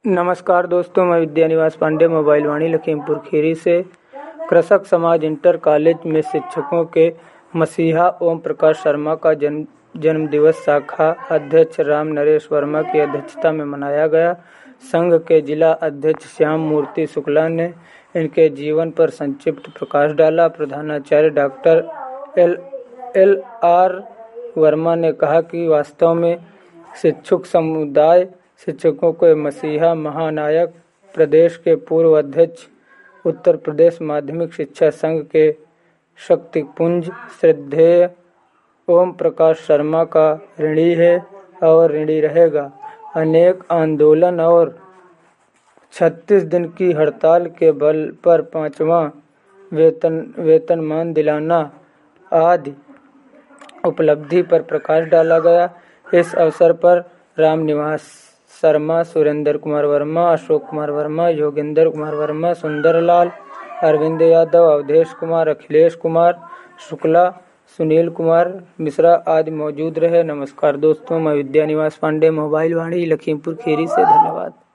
नमस्कार दोस्तों, मैं विद्यानिवास पांडे मोबाइल वाणी लखीमपुर खीरी से कृषक समाज इंटर कॉलेज में शिक्षकों के मसीहा ओम प्रकाश शर्मा का जन्मदिवस शाखा अध्यक्ष राम नरेश वर्मा की अध्यक्षता में मनाया गया। संघ के जिला अध्यक्ष श्याम मूर्ति शुक्ला ने इनके जीवन पर संक्षिप्त प्रकाश डाला। प्रधानाचार्य डॉक्टर L.R. वर्मा ने कहा कि वास्तव में शिक्षक समुदाय शिक्षकों के मसीहा महानायक, प्रदेश के पूर्व अध्यक्ष, उत्तर प्रदेश माध्यमिक शिक्षा संघ के शक्तिपुंज श्रद्धेय ओम प्रकाश शर्मा का ऋणी है और ऋणी रहेगा। अनेक आंदोलन और 36 दिन की हड़ताल के बल पर 5वां वेतनमान दिलाना आदि उपलब्धि पर प्रकाश डाला गया। इस अवसर पर रामनिवास शर्मा, सुरेंद्र कुमार वर्मा, अशोक कुमार वर्मा, योगेंद्र कुमार वर्मा, सुंदरलाल, अरविंद यादव, अवधेश कुमार, अखिलेश कुमार शुक्ला, सुनील कुमार मिश्रा आदि मौजूद रहे। नमस्कार दोस्तों, मैं विद्यानिवास पांडे मोबाइल वाणी लखीमपुर खीरी से। धन्यवाद।